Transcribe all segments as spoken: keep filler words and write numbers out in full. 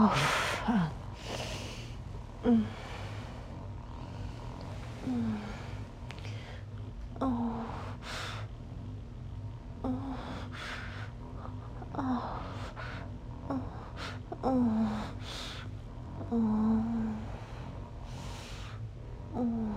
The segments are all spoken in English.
Oh, fuck. Mm. Mm. Oh. Oh. Oh. Oh. Oh. Oh. Oh.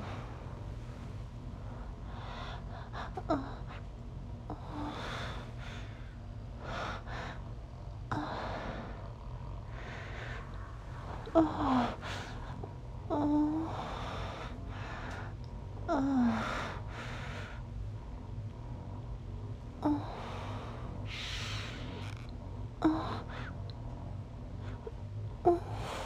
Oh. Oh. Oh. Oh. Oh. Oh.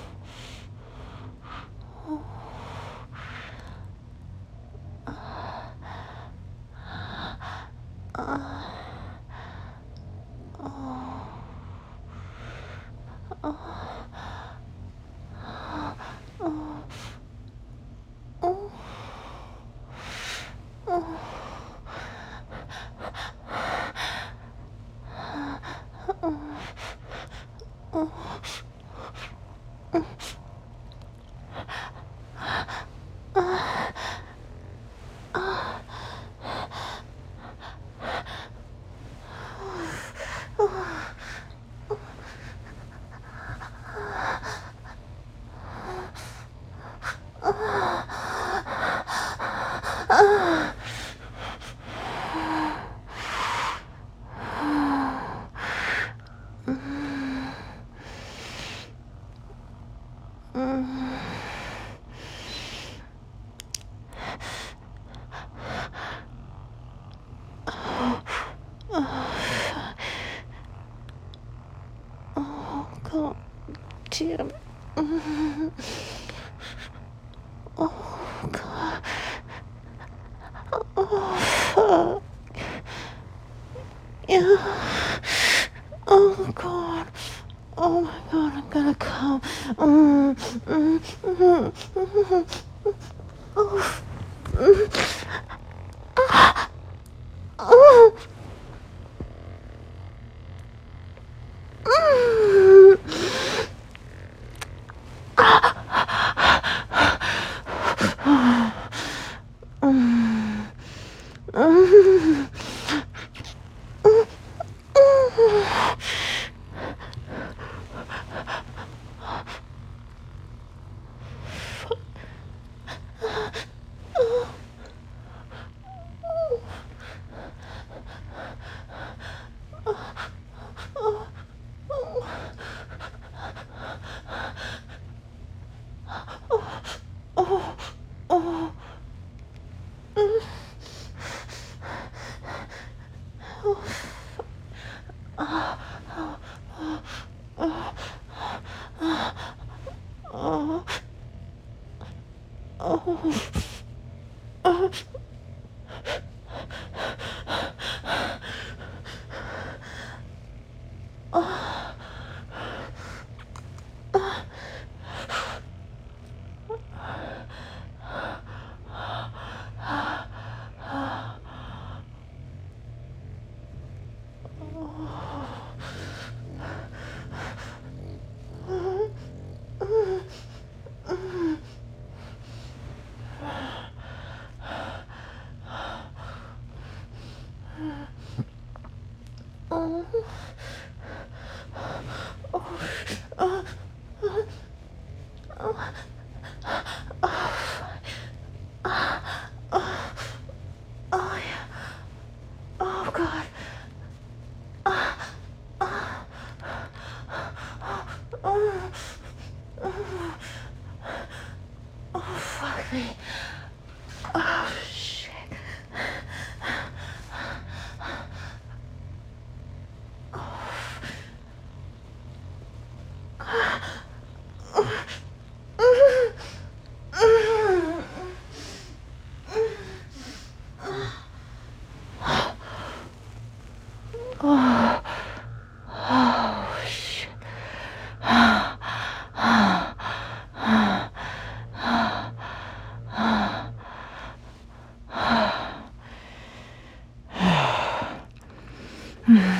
God damn. Oh, God. Oh, fuck. Yeah. Oh, God. Oh, my God. I'm gonna come. Mm, mm, mm, mm, mm. Oh. Mm. Oh. Mm. Mm. Mm. Oh. Oh. Oh. Oh. Oh. Oh, yeah. Oh, God. Oh, oh, fuck me. Oh, shit. Oh, oh, shit. Hmm.